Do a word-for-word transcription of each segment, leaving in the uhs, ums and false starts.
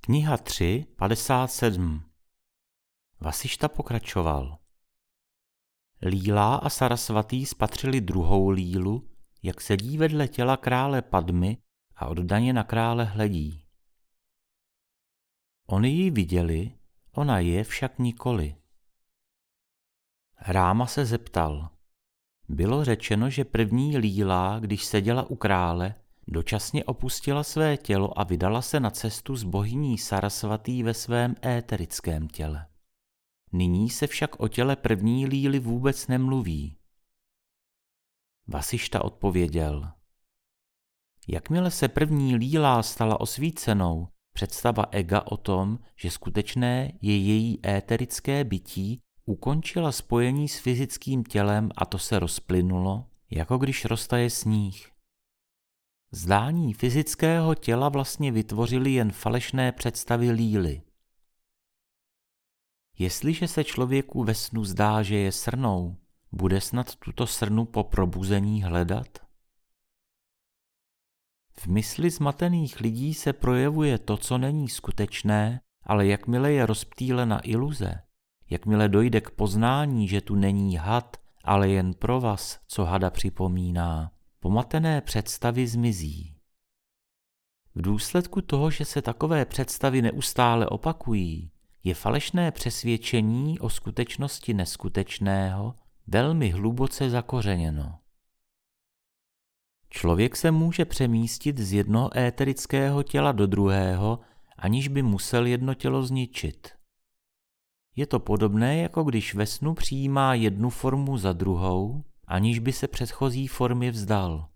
Kniha tři, padesát sedm. Vasišta pokračoval. Lílá a Sarasvatý spatřili druhou lílu, jak sedí vedle těla krále Padmy a oddaně na krále hledí. Oni ji viděli, ona je však nikoli. Ráma se zeptal. Bylo řečeno, že první lílá, když seděla u krále, dočasně opustila své tělo a vydala se na cestu s bohyní Sarasvatý ve svém éterickém těle. Nyní se však o těle první líly vůbec nemluví. Vasišta odpověděl. Jakmile se první lílá stala osvícenou, představa ega o tom, že skutečné je její éterické bytí, ukončila spojení s fyzickým tělem a to se rozplynulo, jako když roztaje sníh. Zdání fyzického těla vlastně vytvořily jen falešné představy líly. Jestliže se člověku ve snu zdá, že je srnou, bude snad tuto srnu po probuzení hledat? V mysli zmatených lidí se projevuje to, co není skutečné, ale jakmile je rozptýlena iluze, jakmile dojde k poznání, že tu není had, ale jen provaz, co hada připomíná, pomatené představy zmizí. V důsledku toho, že se takové představy neustále opakují, je falešné přesvědčení o skutečnosti neskutečného velmi hluboce zakořeněno. Člověk se může přemístit z jednoho éterického těla do druhého, aniž by musel jedno tělo zničit. Je to podobné, jako když ve snu přijímá jednu formu za druhou, aniž by se předchozí formy vzdal.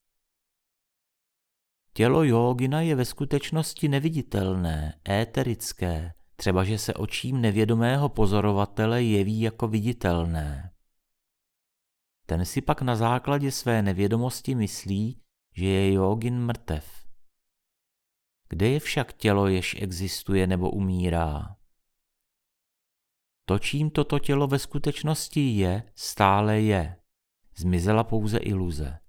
Tělo jógina je ve skutečnosti neviditelné, éterické, třeba že se očím nevědomého pozorovatele jeví jako viditelné. Ten si pak na základě své nevědomosti myslí, že je jógin mrtev. Kde je však tělo, jež existuje nebo umírá? To, čím toto tělo ve skutečnosti je, stále je. Zmizela pouze iluze.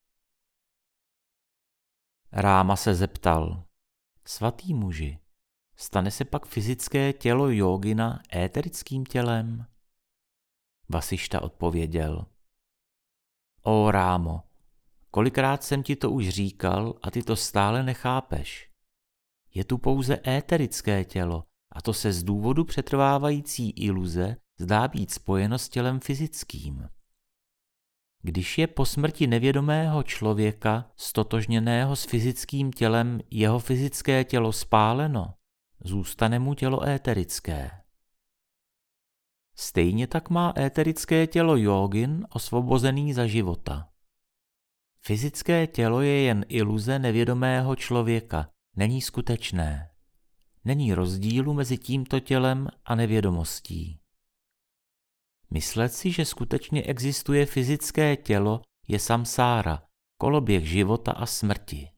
Ráma se zeptal. Svatý muži, stane se pak fyzické tělo jógina éterickým tělem? Vasišta odpověděl. Ó Rámo, kolikrát jsem ti to už říkal a ty to stále nechápeš. Je tu pouze éterické tělo a to se z důvodu přetrvávající iluze zdá být spojeno s tělem fyzickým. Když je po smrti nevědomého člověka stotožněného s fyzickým tělem jeho fyzické tělo spáleno, zůstane mu tělo éterické. Stejně tak má éterické tělo jógin osvobozený za života. Fyzické tělo je jen iluze nevědomého člověka, není skutečné. Není rozdílu mezi tímto tělem a nevědomostí. Myslet si, že skutečně existuje fyzické tělo, je samsára, koloběh života a smrti.